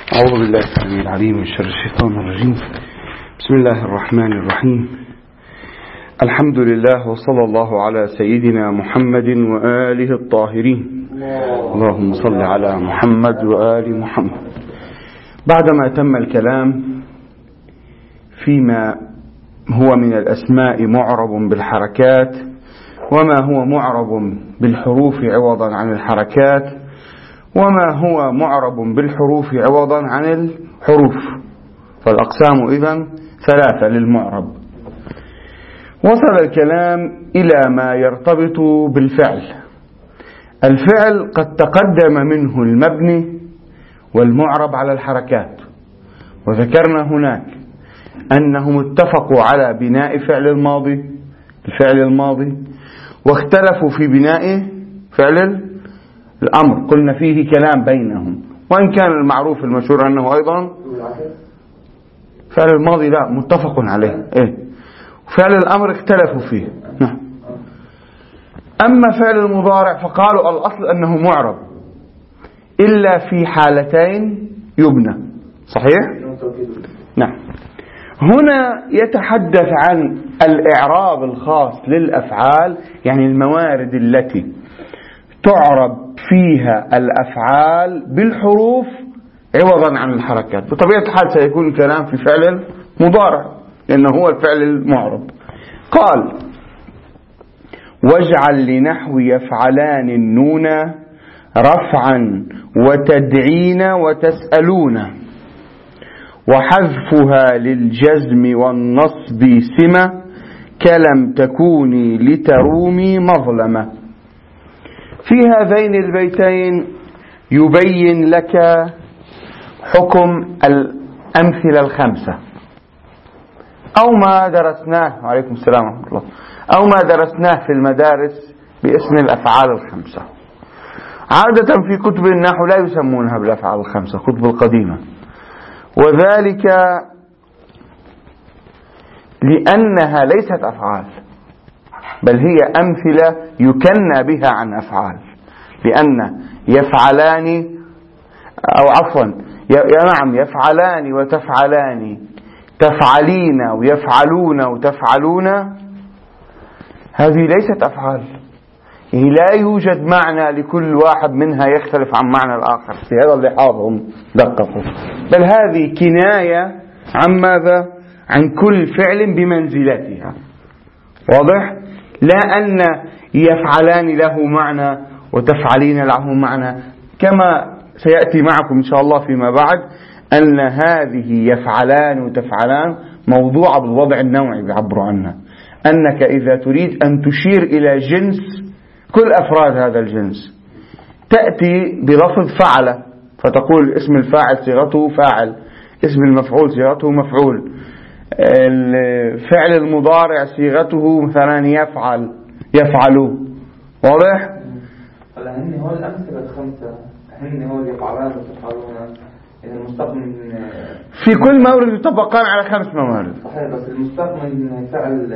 أعوذ بالله السميع العليم من شر الشيطان الرجيم. بسم الله الرحمن الرحيم. الحمد لله وصلى الله على سيدنا محمد وآله الطاهرين. اللهم صل على محمد وآل محمد. بعدما تم الكلام فيما هو من الأسماء معرب بالحركات وما هو معرب بالحروف عوضا عن الحركات وما هو معرب بالحروف عوضا عن الحروف، فالأقسام إذن ثلاثة للمعرب. وصل الكلام إلى ما يرتبط بالفعل. الفعل قد تقدم منه المبني والمعرب على الحركات، وذكرنا هناك أنهم اتفقوا على بناء الفعل الماضي واختلفوا في بناء فعل الأمر. قلنا فيه كلام بينهم، وإن كان المعروف المشهور أنه أيضا فعل الماضي لا متفق عليه، فعل الأمر اختلفوا فيه. أما فعل المضارع فقالوا الأصل أنه معرب إلا في حالتين يبنى. صحيح؟ نعم. هنا يتحدث عن الإعراب الخاص للأفعال، يعني الموارد التي تعرب فيها الأفعال بالحروف عوضا عن الحركات. بطبيعة الحال سيكون الكلام في فعل مضارع لأنه هو الفعل المعرب. قال: واجعل لنحو يفعلان النون رفعا وتدعين وتسألون، وحذفها للجزم والنصب سمة، كلم تكوني لترومي مظلمة. في هذين البيتين يبين لك حكم الأمثلة الخمسة أو ما درسناه، وعليكم السلام ورحمة الله، أو ما درسناه في المدارس باسم الأفعال الخمسة. عادة في كتب النحو لا يسمونها بالأفعال الخمسة، كتب القديمة، وذلك لأنها ليست أفعال بل هي أمثلة يكنى بها عن أفعال، لأن يفعلان أو عفوا نعم يفعلان وتفعلان، تفعلين ويفعلون وتفعلون، هذه ليست أفعال، يعني لا يوجد معنى لكل واحد منها يختلف عن معنى الآخر، في هذا اللحاظ هم دققوا، بل هذه كناية عن ماذا؟ عن كل فعل بمنزلتها. واضح؟ لا أن يفعلان له معنى وتفعلين له معنى، كما سيأتي معكم إن شاء الله فيما بعد أن هذه يفعلان وتفعلان موضوعة بالوضع النوعي بيعبروا عنها، أنك إذا تريد أن تشير إلى جنس كل أفراد هذا الجنس تأتي بلفظ فعل، فتقول اسم الفاعل صيغته فاعل، اسم المفعول صيغته مفعول، الفعل المضارع صيغته مثلا يفعل. واضح؟ هن هو الأمثلة الخمسة، هن هو يفعلان وتفعلون، المستقبل في كل مورد يطبقان على 5 موارد. صحيح، بس المستقبل من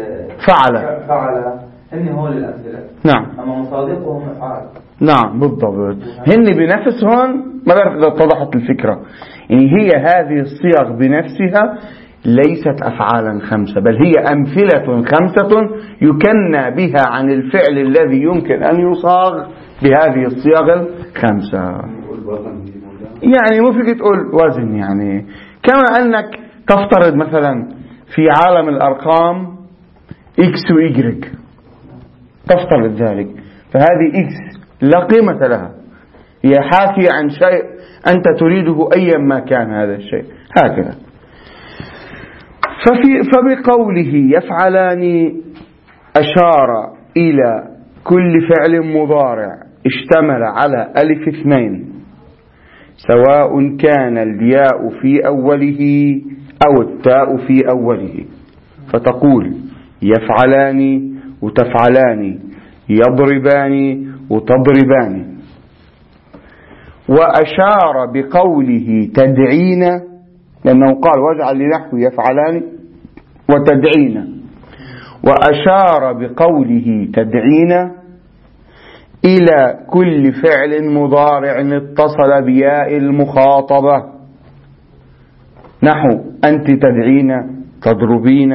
فعل هن هو للأمثلة. نعم. أما مصادقهم أفعال. نعم بالضبط. هن بنفسهم، ما بعرف إذا اتضحت الفكرة، يعني هي هذه الصيغ بنفسها ليست أفعالا 5 بل هي أمثلة 5 يكنى بها عن الفعل الذي يمكن أن يصاغ بهذه الصيغ 5. يعني مو فيك تقول وزن، يعني كما أنك تفترض مثلا في عالم الأرقام X و Y، تفترض ذلك، فهذه X لا قيمة لها، هي حاكية عن شيء أنت تريده أيا ما كان هذا الشيء، هكذا. فبقوله يفعلان أشار إلى كل فعل مضارع اشتمل على ألف 2، سواء كان الياء في أوله أو التاء في أوله، فتقول يفعلان وتفعلان، يضربان وتضربان. وأشار بقوله تدعين، لأنه قال واجعل لنحو يفعلان وتدعين، وأشار بقوله تدعين إلى كل فعل مضارع اتصل بياء المخاطبة نحو أنت تدعين تضربين.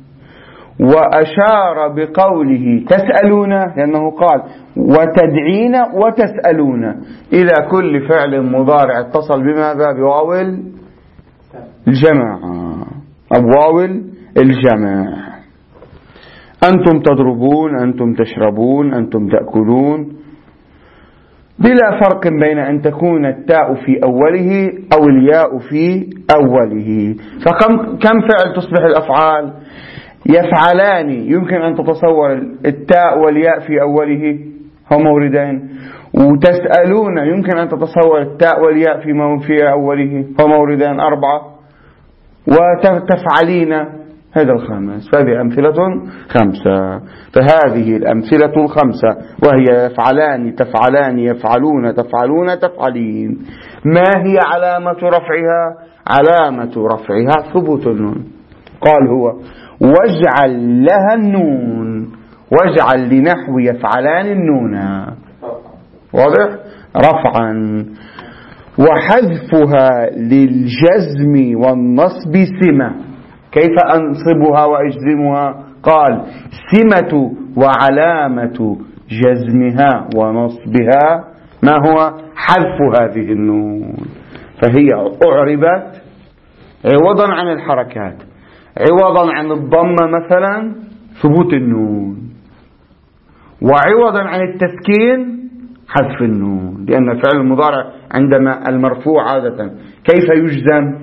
وأشار بقوله تسألون، لأنه قال وتدعين وتسألون إلى كل فعل مضارع اتصل بماذا؟ بواو الجمع أو واو الجمع. أنتم تضربون، أنتم تشربون، أنتم تأكلون، بلا فرق بين أن تكون التاء في أوله أو الياء في أوله. فكم فعل تصبح الأفعال؟ يفعلان يمكن أن تتصور التاء والياء في أوله هم موردين، وتسألون يمكن أن تتصور التاء والياء في أوله هم موردين 4، وتفعلين هذا الخامس. فهذه أمثلة 5. فهذه الأمثلة 5 وهي يفعلان تفعلان يفعلون تفعلون تفعلين. ما هي علامة رفعها؟ علامة رفعها ثبوت النون. قال هو واجعل لها النون، واجعل لنحو يفعلان النون واضح رفعا. وحذفها للجزم والنصب سمة. كيف أنصبها وأجزمها؟ قال سمة وعلامة جزمها ونصبها ما هو؟ حذف هذه النون. فهي أعربت عوضا عن الحركات، عوضا عن الضمة مثلا ثبوت النون، وعوضا عن التسكين حذف النون. لأن فعل المضارع عندما المرفوع عادة كيف يجزم؟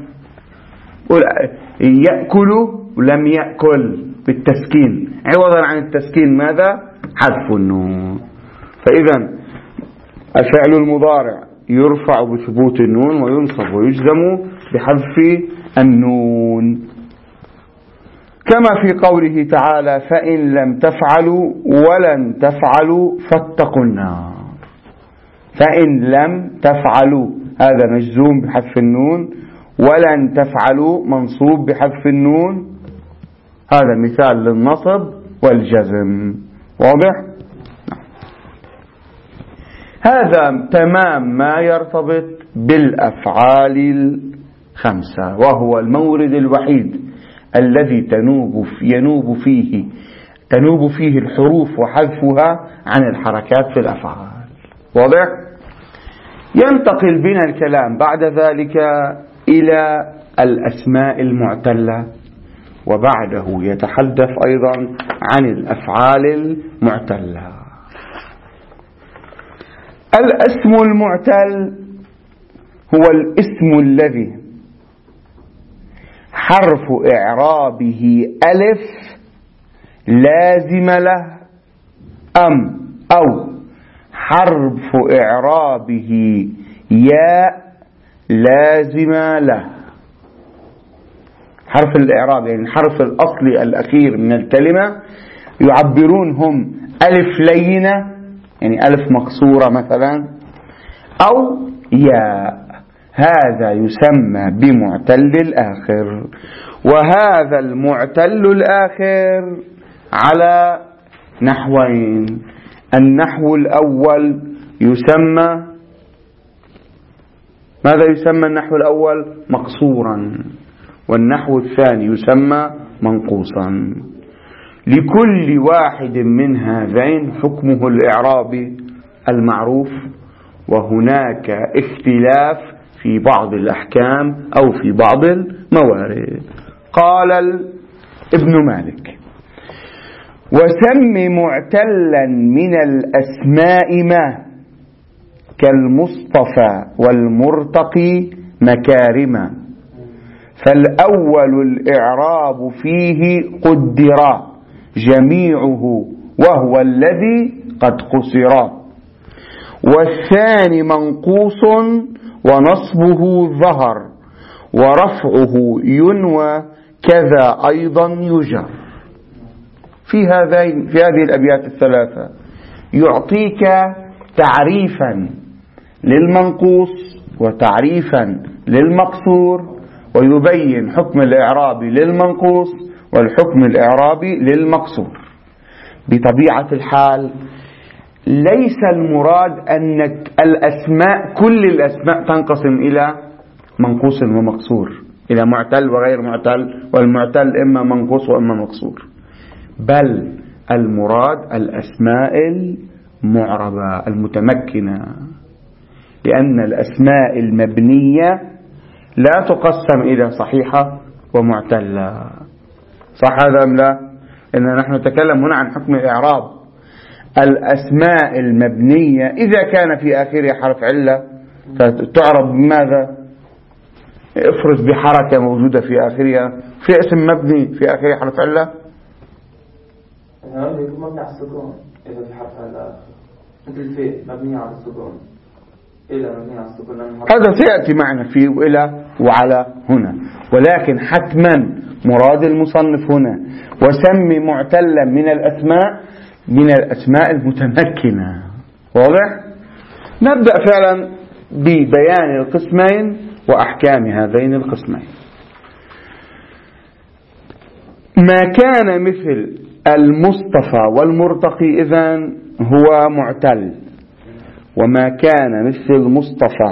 يأكل ولم يأكل بالتسكين، عوضا عن التسكين ماذا؟ حذف النون. فإذا الفعل المضارع يرفع بثبوت النون وينصب ويجزم بحذف النون، كما في قوله تعالى فإن لم تفعلوا ولن تفعلوا فاتقوا النار. فإن لم تفعلوا هذا مجزوم بحذف النون، ولن تفعلوا منصوب بحذف النون. هذا مثال للنصب والجزم واضح. هذا تمام ما يرتبط بالأفعال 5، وهو المورد الوحيد الذي تنوب فيه الحروف وحذفها عن الحركات في الأفعال واضح. ينتقل بنا الكلام بعد ذلك إلى الأسماء المعتلة، وبعده يتحدث أيضا عن الأفعال المعتلة. الاسم المعتل هو الاسم الذي حرف إعرابه ألف لازم له أو حرف إعرابه ياء لازم له. حرف الإعراب يعني الحرف الأصلي الأخير من الكلمة يعبرون هم ألف لينة يعني ألف مقصورة مثلا أو ياء، هذا يسمى بمعتل الآخر. وهذا المعتل الآخر على نحوين. النحو الأول يسمى ماذا يسمى؟ النحو الأول مقصورا، والنحو الثاني يسمى منقوصا. لكل واحد من هذين حكمه الإعرابي المعروف، وهناك اختلاف في بعض الأحكام أو في بعض الموارد. قال ابن مالك وسم معتلا من الأسماء ما كالمصطفى والمرتقي مكارما، فالأول الإعراب فيه قدر جميعه وهو الذي قد قصر، والثاني منقوص ونصبه ظهر ورفعه ينوى كذا أيضا يجر. في هذه الأبيات الثلاثة يعطيك تعريفا للمنقوص وتعريفا للمقصور، ويبين حكم الإعرابي للمنقوص والحكم الإعرابي للمقصور. بطبيعة الحال ليس المراد أن الأسماء كل الأسماء تنقسم إلى منقوص ومقصور، إلى معتل وغير معتل، والمعتل إما منقوص وإما مقصور، بل المراد الأسماء المعربة المتمكنة، لأن الأسماء المبنية لا تقسم إلى صحيحة ومعتلة. صح هذا أم لا؟ إن نحن نتكلم هنا عن حكم الإعراب. الأسماء المبنية إذا كان في آخرها حرف علة فتعرب بماذا؟ افرض بحركة موجودة في آخرها، في اسم مبني في آخره حرف علة يكون مبني على السكون. إذا في حرف علة مثل الفاء مبني على السكون، إلى مبني على السكون، هذا سيأتي معنا فيه وإلى وعلى هنا. ولكن حتما مراد المصنف هنا وسمي معتلا من الأسماء المتمكنة. واضح؟ نبدأ فعلا ببيان القسمين وأحكام هذين القسمين. ما كان مثل المصطفى والمرتقي إذن هو معتل، وما كان مثل المصطفى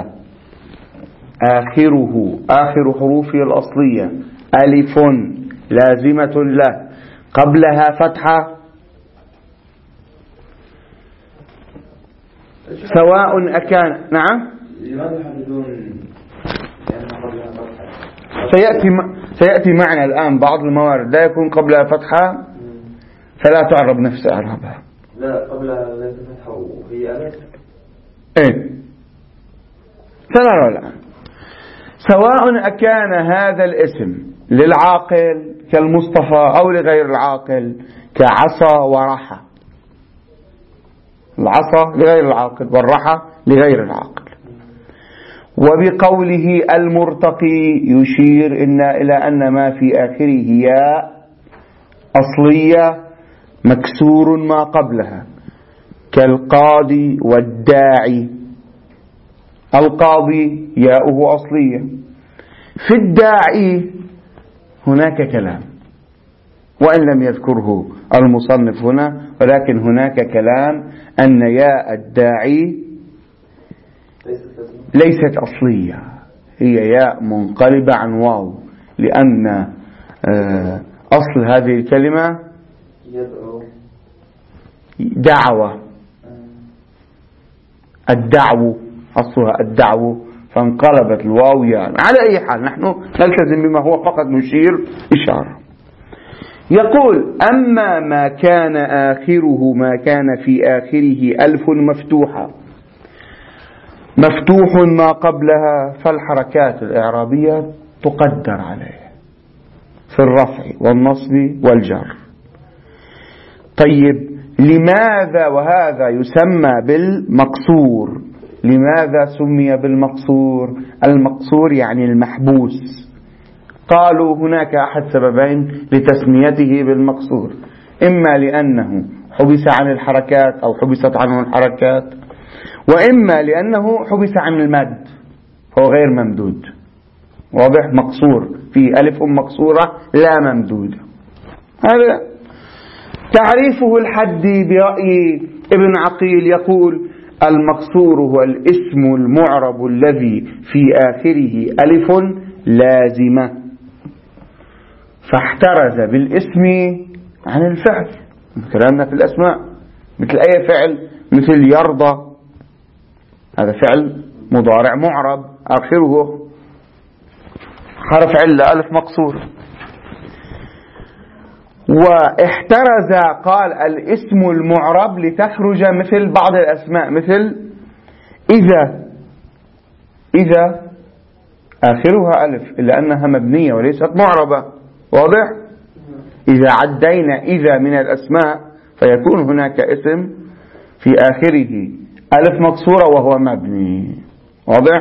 آخر حروفه الأصلية ألف لازمة له قبلها فتحة سواء أكان. نعم، لماذا يحددون لأن قبلها فتحة؟ سيأتي معنا الآن بعض الموارد لا يكون قبلها فتحة فلا تعرب نفس إعرابها. لا، قبلها لا فتحة وهي ألف. إيه، سنرى الآن. سواء أكان هذا الاسم للعاقل كالمصطفى أو لغير العاقل كعصا ورحى. العصا لغير العاقل والرحى لغير العاقل. وبقوله المرتقي يشير إلى أن ما في آخره ياء أصلية مكسور ما قبلها كالقاضي والداعي. القاضي ياؤه أصلية. في الداعي هناك كلام وإن لم يذكره المصنف هنا، ولكن هناك كلام أن ياء الداعي ليست أصلية، هي ياء منقلبة عن واو، لأن أصل هذه الكلمة دعوة، الدعو أصلها الدعو، فانقلبت الواو ياء. على أي حال نحن نلتزم بما هو فقط نشير إشارة. يقول أما ما كان آخره ما كان في آخره ألف مفتوح ما قبلها، فالحركات الإعرابية تقدر عليه في الرفع والنصب والجر. طيب لماذا وهذا يسمى بالمقصور؟ لماذا سمي بالمقصور؟ المقصور يعني المحبوس. قالوا هناك أحد سببين لتسميته بالمقصور، إما لأنه حبس عن الحركات أو حبست عنه الحركات، وإما لأنه حبس عن المد فهو غير ممدود. واضح؟ مقصور في ألف مقصورة لا ممدودة. هذا تعريفه الحدي برأي ابن عقيل، يقول المقصور هو الاسم المعرب الذي في آخره ألف لازمة فاحترز بالاسم عن الفعل. كلامنا في الأسماء مثل أي فعل، مثل يرضى، هذا فعل مضارع معرب آخره حرف علة ألف مقصور. واحترز قال الاسم المعرب لتخرج مثل بعض الأسماء، مثل إذا آخرها ألف إلا أنها مبنية وليست معربة. واضح؟ إذا عدينا إذا من الأسماء فيكون هناك اسم في آخره ألف مقصورة وهو مبني. واضح؟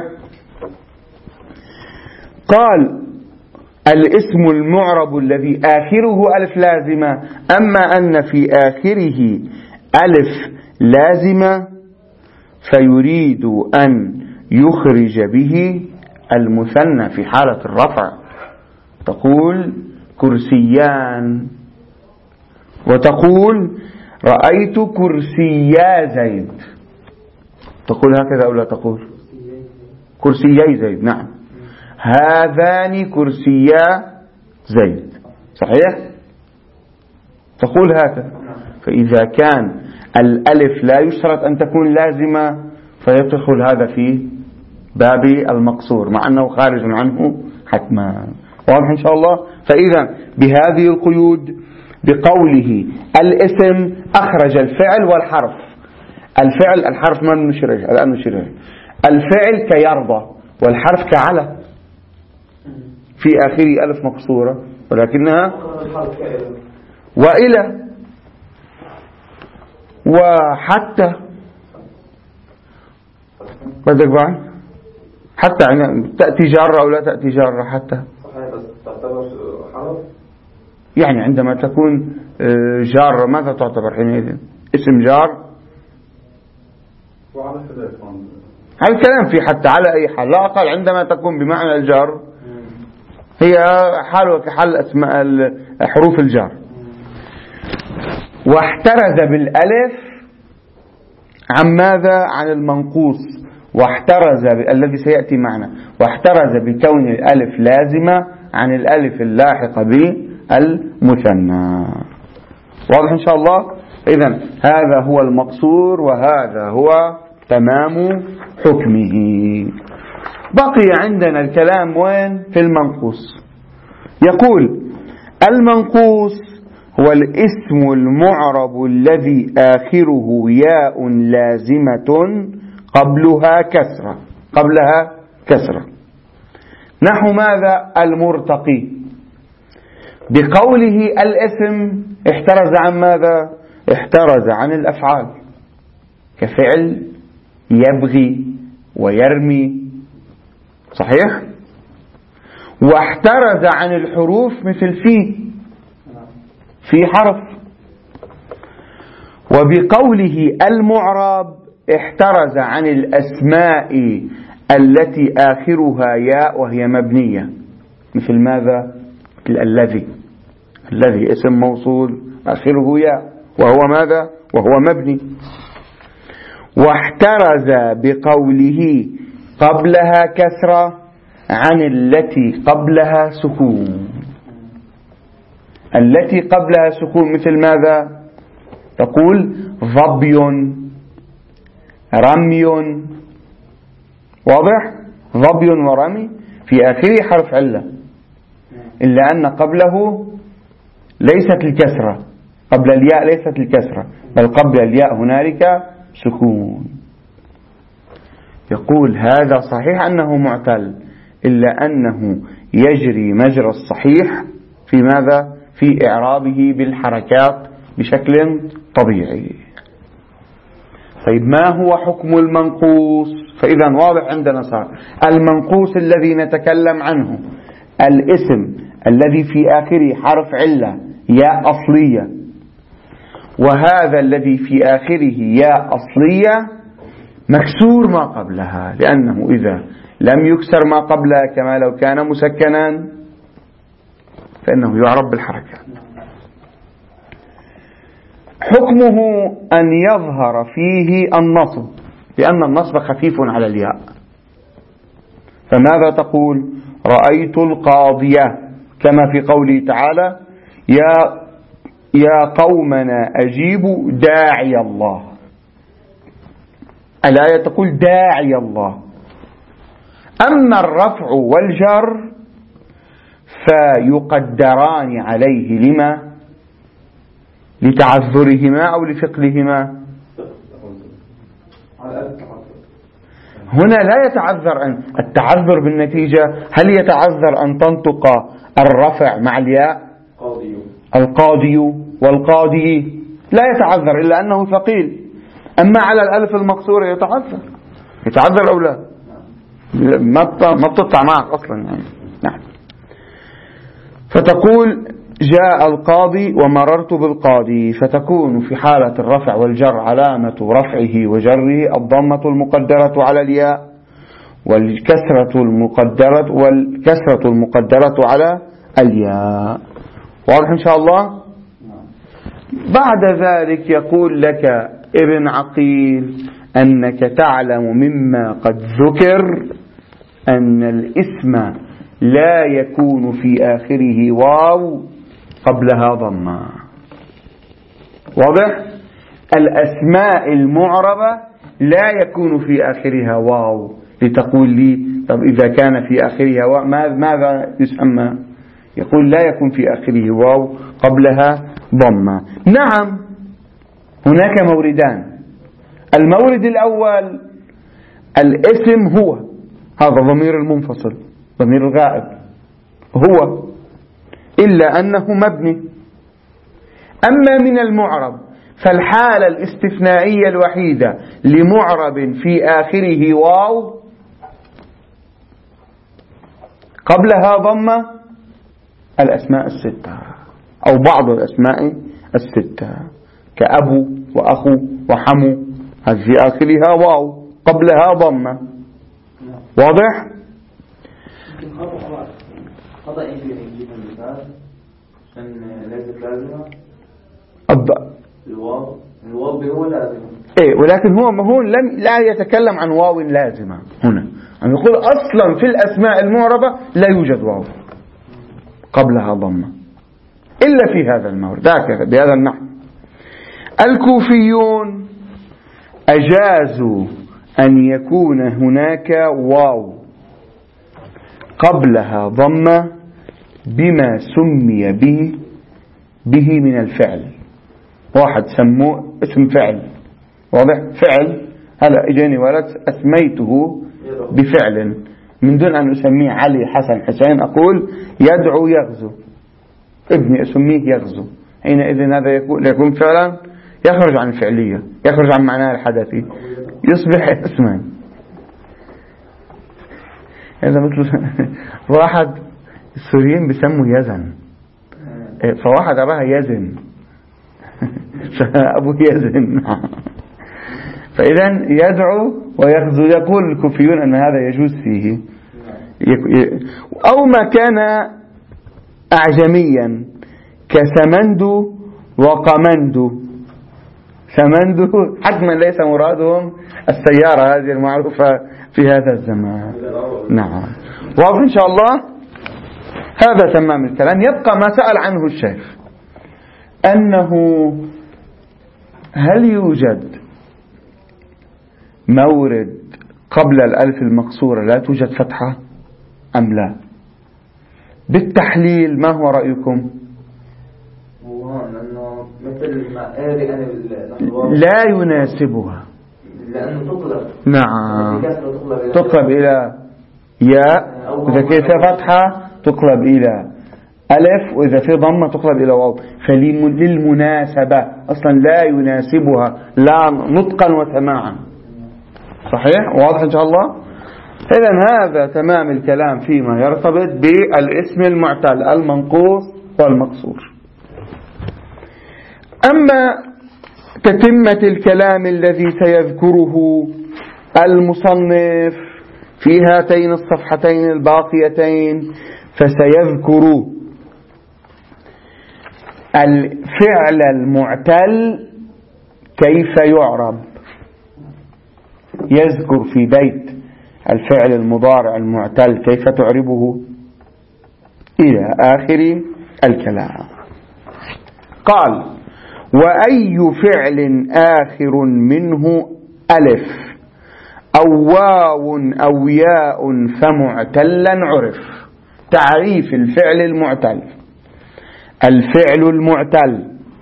قال الاسم المعرب الذي آخره ألف لازمة، أما أن في آخره ألف لازمة فيريد أن يخرج به المثنى في حالة الرفع. تقول كرسيان، وتقول رأيت كرسيا زيد. تقول هكذا أو لا تقول؟ كرسيي زيد. نعم، هذان كرسيا زيد، صحيح؟ تقول هكذا. فإذا كان الألف لا يشترط أن تكون لازمة فيدخل هذا في باب المقصور مع أنه خارج عنه حتما. واضح إن شاء الله؟ فإذا بهذه القيود بقوله الاسم أخرج الفعل والحرف. الفعل الحرف ما نشرح الآن، نشرح الفعل كيرضى والحرف كعلى في آخره ألف مقصورة ولكنها وإلى وحتى بدك بعد حتى تأتي جارة أو لا تأتي جارة حتى صحيح بس تعتبر حرف يعني عندما تكون جارة ماذا تعتبر حينئذ؟ اسم جار وعلى هل الكلام في حتى على أي حال، لا أقل عندما تكون بمعنى الجار هي حال كحال أسماء حروف الجار. واحترز بالألف عن ماذا؟ عن المنقوص. واحترز الذي سيأتي معنا، واحترز بكون الألف لازمة عن الألف اللاحقة بالمثنى. واضح إن شاء الله؟ إذن هذا هو المقصور وهذا هو تمام حكمه. بقي عندنا الكلام وين؟ في المنقوص. يقول المنقوص هو الاسم المعرب الذي آخره ياء لازمة قبلها كسرة. نحو ماذا؟ المرتقي. بقوله الاسم احترز عن ماذا؟ احترز عن الأفعال كفعل يبغي ويرمي، صحيح؟ واحترز عن الحروف مثل في حرف. وبقوله المعرب احترز عن الأسماء التي آخرها ياء وهي مبنية مثل ماذا؟ الذي اسم موصول آخره ياء وهو ماذا؟ وهو مبني. واحترز بقوله قبلها كسرة عن التي قبلها سكون. التي قبلها سكون مثل ماذا؟ تقول ظبي رمي. واضح؟ ظبي ورمي في آخره حرف علة، إلا أن قبله ليست الكسرة، قبل الياء ليست الكسرة بل قبل الياء هنالك سكون. يقول هذا صحيح أنه معتل، إلا أنه يجري مجرى الصحيح في ماذا؟ في إعرابه بالحركات بشكل طبيعي. طيب ما هو حكم المنقوص؟ فإذا واضح عندنا صار المنقوص الذي نتكلم عنه الاسم الذي في آخره حرف علة ياء أصلية، وهذا الذي في آخره ياء أصلية مكسور ما قبلها، لأنه إذا لم يكسر ما قبلها كما لو كان مسكنا فإنه يعرب بالحركة. حكمه أن يظهر فيه النصب، لأن النصب خفيف على الياء. فماذا تقول؟ رأيت القاضية، كما في قوله تعالى يا قومنا أجيبوا داعي الله. الآية تقول داعي الله. أما الرفع والجر فيقدران عليه لما؟ لتعذرهما أو لثقلهما؟ هنا لا يتعذر التعذر بالنتيجة. هل يتعذر أن تنطق الرفع مع الياء؟ القاضي والقاضي لا يتعذر إلا أنه ثقيل. أما على الألف المقصورة يتعذر أو لا؟ ما بتطلع معك أصلا يعني. نعم. فتقول جاء القاضي ومررت بالقاضي، فتكون في حالة الرفع والجر علامة رفعه وجره الضمة المقدرة على الياء والكسرة المقدرة على الياء. واضح إن شاء الله؟ بعد ذلك يقول لك ابن عقيل أنك تعلم مما قد ذكر أن الاسم لا يكون في آخره واو قبلها ضمة. واضح؟ الأسماء المعربة لا يكون في آخرها واو. لتقول لي طب إذا كان في آخرها واو ماذا يسمى؟ يقول لا يكون في آخره واو قبلها ضمة. نعم، هناك موردان. المورد الأول الاسم هو هذا ضمير المنفصل، ضمير الغائب هو، إلا أنه مبني. أما من المعرب فالحالة الاستثنائية الوحيدة لمعرب في آخره واو قبلها ضمة الأسماء الستة أو بعض الأسماء الستة كأبو وأخو وحمو، هذه في آخرها واو قبلها ضمة. واضح؟ خطأ يمكن يجيب المثال عشان ليست لازمة. الواو هو لازم. إيه، ولكن هو لا يتكلم عن واو لازمة هنا. يعني يقول أصلا في الأسماء المعربة لا يوجد واو قبلها ضمة إلا في هذا المورد بهذا النحو. الكوفيون أجازوا أن يكون هناك واو قبلها ضمة بما سمي به من الفعل. واحد سموه اسم فعل، واضح؟ فعل، هلا اجاني ولد اسميته بفعل من دون ان اسميه علي حسن حسين، اقول يدعو يغزو، ابني اسميه يغزو، حينئذ هذا يكون فعلا يخرج عن الفعلية، يخرج عن معناه الحدثي، يصبح اسما. هذا مثل واحد السوريين بيسموا يزن، فواحد أباها يزن أبوه يزن. فإذا يدعو ويغزو. يقول الكوفيون أن هذا يجوز فيه. أو ما كان أعجميا كسمندو وقمندو. سمندو حتما ليس مرادهم السيارة هذه المعروفة في هذا الزمان. نعم، واضح إن شاء الله. هذا تمام الكلام. يبقى ما سأل عنه الشيخ، أنه هل يوجد مورد قبل الألف المقصورة لا توجد فتحة أم لا؟ بالتحليل ما هو رأيكم؟ لا يناسبها، لأنه تطلب. نعم، تقلب إلى ياء، إذا كانت فتحة تقلب إلى ألف، وإذا في ضمة تقلب إلى واو. فللمناسبة أصلا لا يناسبها لا نطقا وسماعا. صحيح؟ واضح إن شاء الله. إذن هذا تمام الكلام فيما يرتبط بالاسم المعتل المنقوص والمقصور. أما تتمة الكلام الذي سيذكره المصنف في هاتين الصفحتين الباقيتين، فسيذكر الفعل المعتل كيف يعرب. يذكر في بيت الفعل المضارع المعتل كيف تعربه إلى آخر الكلام. قال: وأي فعل آخر منه ألف أو واو أو ياء فمعتلا عرف. تعريف الفعل المعتل: الفعل المعتل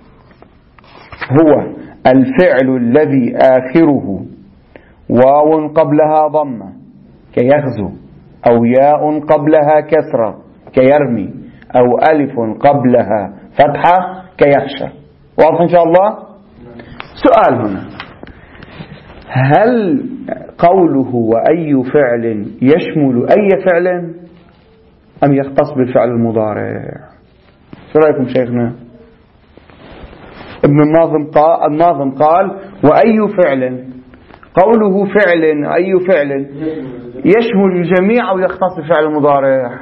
هو الفعل الذي آخره واو قبلها ضمة كيغزو، أو ياء قبلها كسرة كيرمي، أو ألف قبلها فتحة كيخشى. واضح إن شاء الله؟ سؤال هنا: هل قوله وأي فعل يشمل أي فعل أم يختص بالفعل المضارع؟ شو رأيكم شيخنا؟ ابن الناظم قال: وأي فعل، قوله فعل أي فعل يشمل الجميع أو يختص بالفعل المضارع؟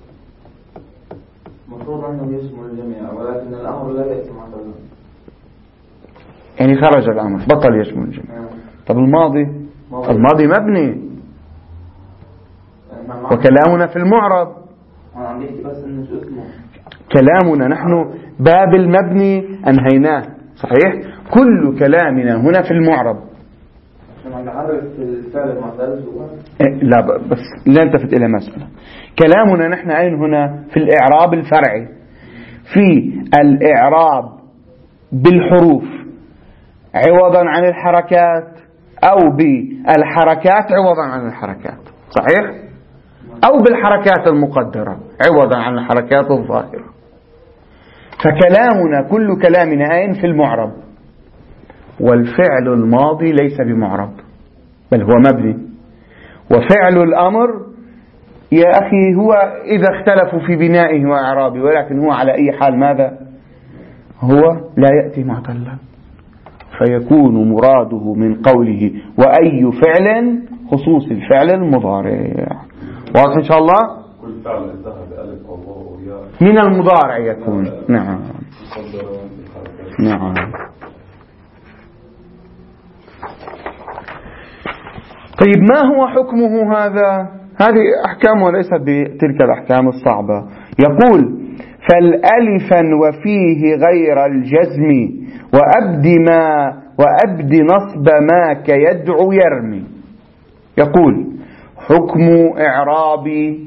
المفروض أنه يشمل الجميع، ولكن الأمر لا يأتي مع ذلك، يعني خرج الأمر بطل يشمل الجميع. طب الماضي مبني، وكلامنا في المعرب أنا عم بيحكي بس إنه شو اسمه. كلامنا نحن باب المبني أنهيناه، صحيح؟ كل كلامنا هنا في المعرب. عم بعرف الفعل المعتل لا بس لا التفت إلى مسألة. كلامنا نحن أين هنا؟ في الإعراب الفرعي، في الإعراب بالحروف عوضا عن الحركات أو بالحركات عوضا عن الحركات، صحيح؟ أو بالحركات المقدرة عوضا عن الحركات الظاهرة. فكلامنا كل كلامنا أين؟ في المعرب. والفعل الماضي ليس بمعرب بل هو مبني، وفعل الأمر يا أخي هو إذا اختلفوا في بنائه وإعرابه، ولكن هو على أي حال ماذا؟ هو لا يأتي معتلا، فيكون مراده من قوله وأي فعل خصوص الفعل المضارع. واضح إن شاء الله؟ كل فعل انتهى بألف أو واو أو ياء من المضارع يكون. نعم نعم. طيب ما هو حكمه هذا؟ هذه أحكامه ليست بتلك الأحكام الصعبة. يقول فالألفا وفيه غير الجزم وأبد نصب ما كيدعو يرمي. يقول حكم إعراب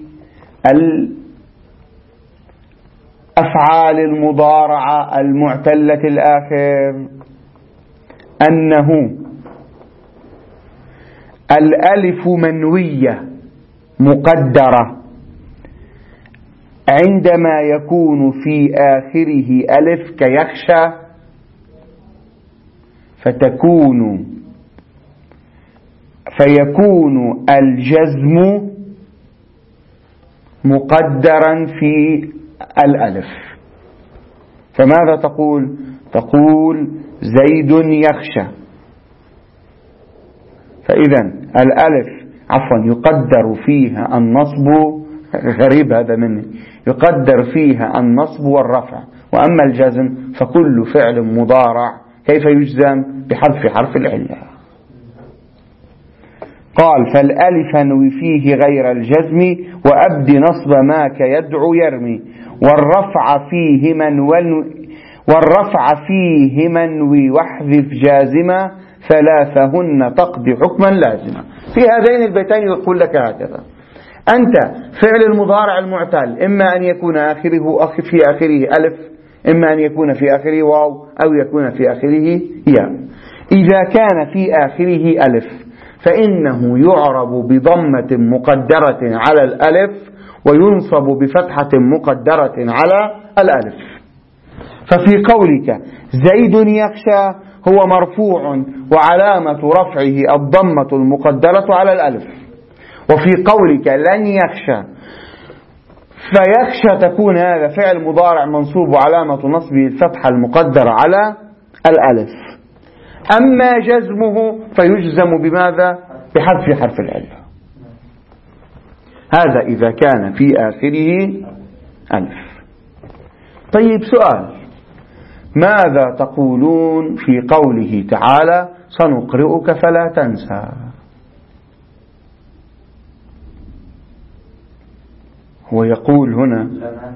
الأفعال المضارعة المعتلة الآخر أنه الألف منوية مقدرة عندما يكون في آخره ألف كيخشى، فيكون الجزم مقدرا في الألف. فماذا تقول؟ تقول زيد يخشى، فإذا الألف يقدر فيها النصب، غريب هذا مني، يقدر فيها النصب والرفع. وأما الجزم فكل فعل مضارع كيف يجزم؟ بحذف حرف العلة. قال فالألف نوي فيه غير الجزم وأبد نصب ما كيدعو يرمي والرفع فيه منوي واحذف جازما ثلاثهن تقضي حكما لازما. في هذين البيتين يقول لك هكذا: أنت فعل المضارع المعتل إما أن يكون في آخره ألف، إما أن يكون في آخره واو، أو يكون في آخره ياء. إذا كان في آخره ألف فإنه يعرب بضمة مقدرة على الألف وينصب بفتحة مقدرة على الألف. ففي قولك زيد يخشى هو مرفوع وعلامة رفعه الضمة المقدرة على الألف. وفي قولك لن يخشى فيخشى تكون هذا فعل مضارع منصوب وعلامة نصبه الفتحة المقدرة على الألف. أما جزمه فيجزم بماذا؟ بحذف حرف العلة. هذا إذا كان في آخره ألف. طيب سؤال: ماذا تقولون في قوله تعالى سنقرئك فلا تنسى؟ هو يقول هنا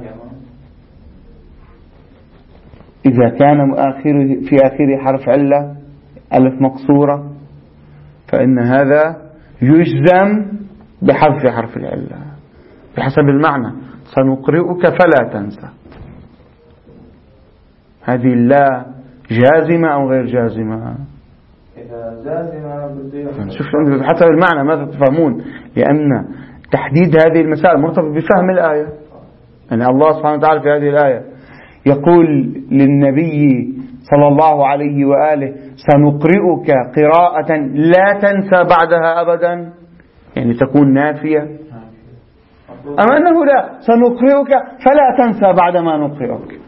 إذا كان في آخره حرف علة ألف مقصورة فإن هذا يجزم بحذف حرف العلة بحسب المعنى. سنقرئك فلا تنسى، هذه لا جازمة أو غير جازمة؟ إذا جازمة شوف حسب المعنى ماذا تفهمون، لأن تحديد هذه المسائل مرتبط بفهم الآية. يعني الله سبحانه وتعالى في هذه الآية يقول للنبي صلى الله عليه وآله سنقرئك قراءة لا تنسى بعدها أبدا، يعني تكون نافية. أما أنه لا، سنقرئك فلا تنسى بعدما نقرئك،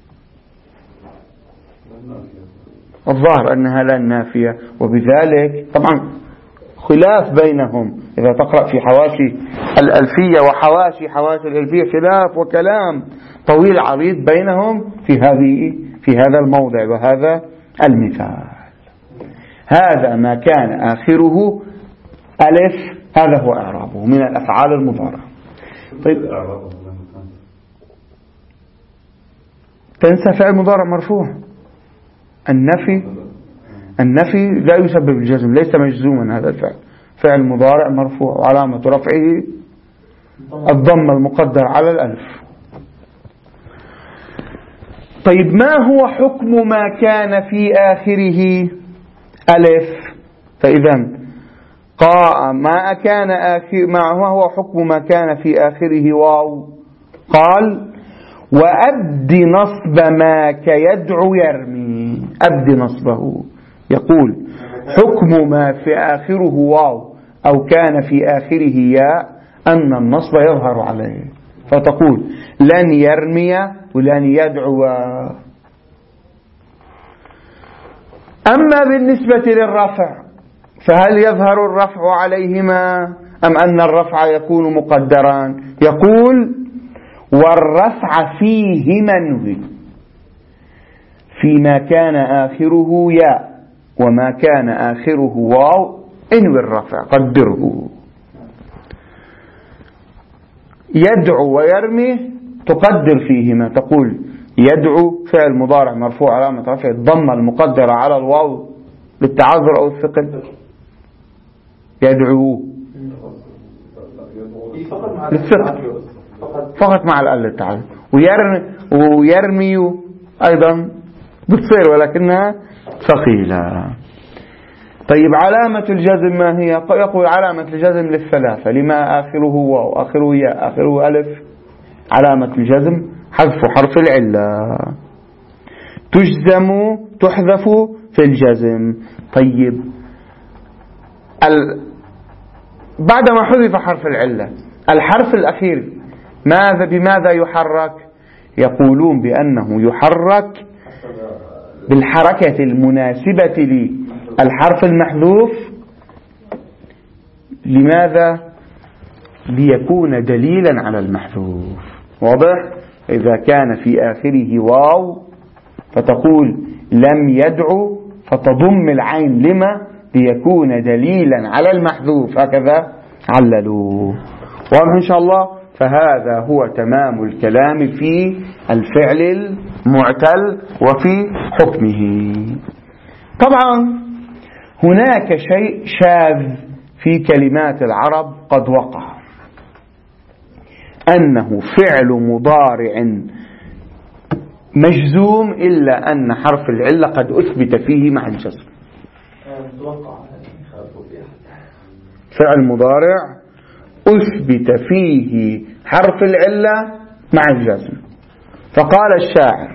الظاهر أنها لا نافية. وبذلك طبعا خلاف بينهم، إذا تقرأ في حواشي الألفية وحواشي الألفية خلاف وكلام طويل عريض بينهم في هذا الموضع وهذا المثال. هذا ما كان آخره ألف هذا هو إعرابه من الأفعال المضارعة. طيب تنسى فعل مضارع مرفوع. النفي لا يسبب الجزم، ليس مجزوما هذا الفعل، فعل مضارع مرفوع وعلامة رفعه الضمة المقدر على الألف. طيب ما هو حكم ما كان في آخره ألف؟ فإذا ما هو حكم ما كان في آخره واو؟ قال وأبد نصب ما كيدعو يرمي. أبد نصبه، يقول حكم ما في آخره واو أو كان في آخره ياء أن النصب يظهر عليه، فتقول لن يرمي ولن يدعو. أما بالنسبة للرفع فهل يظهر الرفع عليهما أم أن الرفع يكون مقدرا؟ يقول والرفع فيه منوي فيما كان آخره ياء وما كان آخره واو انوي الرفع قدره. يدعو ويرمي تقدر فيهما، تقول يدعو فعل مضارع مرفوع علامة رفعه الضمة المقدرة على الواو للتعذر أو الثقل. يدعو للثقل فقط مع الأل للتعذر. ويرمي أيضا بتصير ولكنها ثقيلة. طيب علامة الجزم ما هي؟ يقول علامة الجزم للثلاثة، لما آخره واو آخره ياء آخره ألف. علامة الجزم حذف حرف العلة، تحذف في الجزم. طيب بعدما حذف حرف العلة الحرف الأخير بماذا يحرك؟ يقولون بأنه يحرك بالحركة المناسبة للحرف المحذوف. لماذا؟ ليكون دليلا على المحذوف. واضح؟ إذا كان في آخره واو فتقول لم يدعو فتضم العين لما ليكون دليلا على المحذوف. هكذا عللوا. واضح إن شاء الله. فهذا هو تمام الكلام في الفعل المعتل وفي حكمه. طبعا هناك شيء شاذ في كلمات العرب قد وقع، أنه فعل مضارع مجزوم إلا أن حرف العلة قد أثبت فيه مع الجزم. فعل مضارع أثبت فيه حرف العلة مع الجزم. فقال الشاعر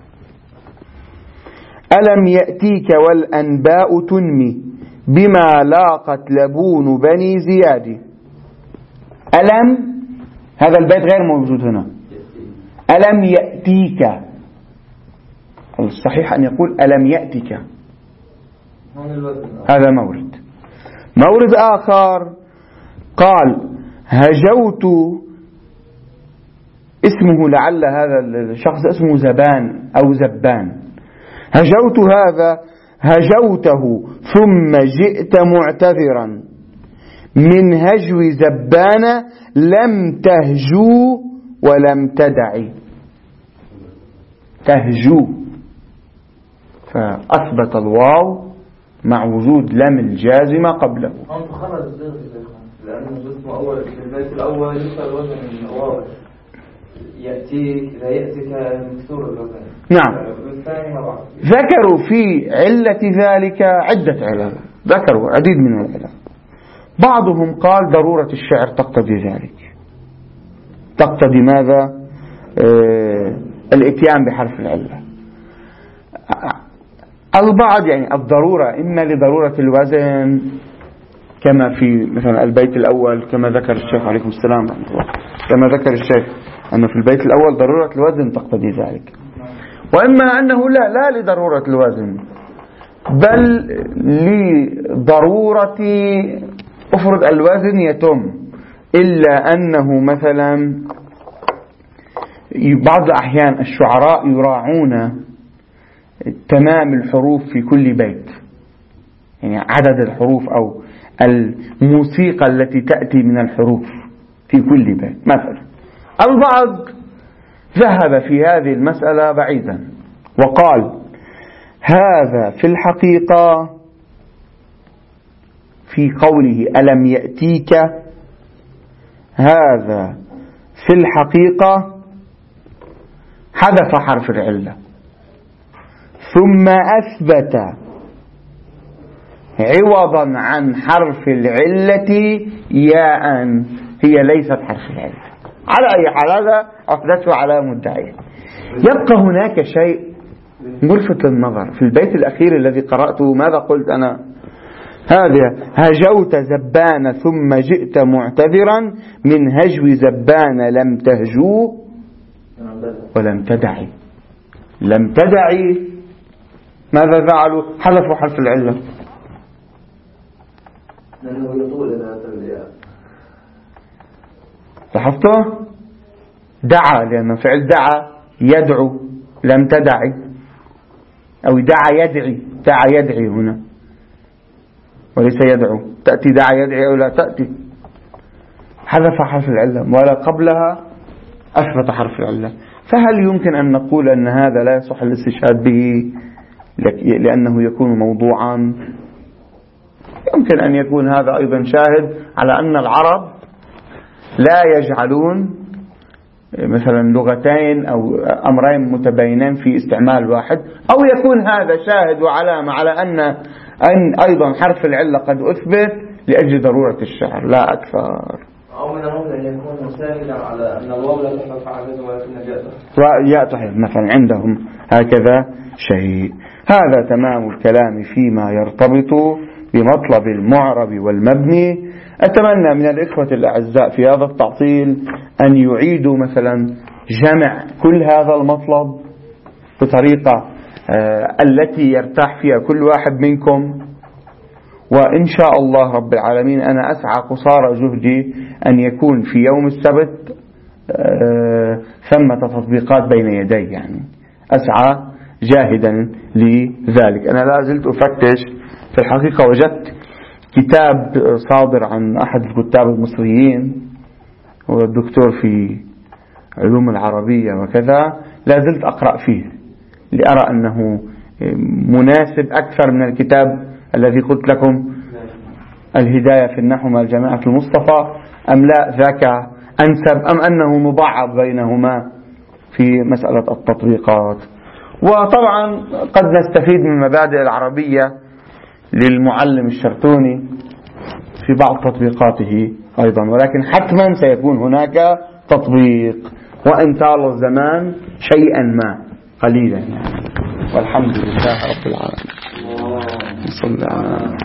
ألم يأتيك والأنباء تنمي بما لاقت لبون بني زياد. ألم، هذا البيت غير موجود هنا. ألم يأتيك، الصحيح أن يقول ألم يأتك. هذا مورد آخر قال هجوت، اسمه لعل هذا الشخص اسمه زبان أو زبان. هجوت هذا هجوته ثم جئت معتذرا من هجو زبان لم تهجو ولم تدعي. تهجو، فأثبت الواو مع وجود لم الجازمة قبله. لأنه الجسم أول في البيت الأول يسأل الوزن واضح، يأتيك لا يأتيك مكسور الوزن. نعم. ذكروا في علة ذلك عدة علل، ذكروا عديد من العلل. بعضهم قال ضرورة الشعر تقتضي ذلك، تقتضي ماذا؟ الاتيان بحرف العلة. البعض يعني الضرورة إما لضرورة الوزن كما في مثلا البيت الأول، كما ذكر الشيخ عليكم السلام، كما ذكر الشيخ أن في البيت الأول ضرورة الوزن تقتضي ذلك. وإما أنه لا لضرورة الوزن بل لضرورة أفرض الوزن يتم، إلا أنه مثلا بعض الأحيان الشعراء يراعون تمام الحروف في كل بيت، يعني عدد الحروف أو الموسيقى التي تأتي من الحروف في كل بيت مثلا. البعض ذهب في هذه المسألة بعيدا وقال هذا في الحقيقة في قوله ألم يأتيك، هذا في الحقيقة حذف حرف العلة ثم أثبت عوضا عن حرف العلة ياء هي ليست حرف العلة. على أي حال هذا عقدته على مدعيه. يبقى هناك شيء ملفت للنظر في البيت الأخير الذي قرأته. ماذا قلت أنا؟ هذا هجوت زبان ثم جئت معتذرا من هجو زبان لم تهجوه ولم تدعي. لم تدعي ماذا فعلوا؟ حذفوا حرف العلة لأنه يطول إلى الياء. لاحظتوا؟ دعا لأنه فعل دعا يدعو، لم تدعي أو دعا يدعي، دعا يدعي هنا وليس يدعو. تأتي دعا يدعي أو لا تأتي. حذف حرف العلة ولا قبلها أثبت حرف العلة. فهل يمكن أن نقول أن هذا لا يصح الاستشهاد به لأنه يكون موضوعا؟ يمكن أن يكون هذا أيضا شاهد على أن العرب لا يجعلون مثلا لغتين أو أمرين متباينين في استعمال واحد، أو يكون هذا شاهد وعلامة على أن أيضا حرف العلة قد أثبت لأجل ضرورة الشعر لا أكثر. أو من الممكن أن يكون شاهدا على أن الواو لا تحرف عدد ولكن ياء تحرف مثلا، عندهم هكذا شيء. هذا تمام الكلام فيما يرتبط بمطلب المعرب والمبني. أتمنى من الإخوة الأعزاء في هذا التعطيل أن يعيدوا مثلا جمع كل هذا المطلب بطريقة التي يرتاح فيها كل واحد منكم، وإن شاء الله رب العالمين أنا أسعى قصارى جهدي أن يكون في يوم السبت ثمة تطبيقات بين يدي، يعني أسعى جاهدا لذلك. أنا لا زلت أفتش في الحقيقة، وجدت كتاب صادر عن أحد الكتاب المصريين، هو الدكتور في علوم العربية وكذا، لا زلت أقرأ فيه لأرى أنه مناسب أكثر من الكتاب الذي قلت لكم الهداية في النحو مع الجماعة المصطفى، أم لا ذاك أنسب، أم أنه مبعض بينهما في مسألة التطبيقات. وطبعا قد نستفيد من مبادئ العربية للمعلم الشرتوني في بعض تطبيقات أيضا، ولكن حتما سيكون هناك تطبيق وإن طال الزمان شيئا ما قليلا يعني. والحمد لله رب العالمين. صلى الله عليه وسلم.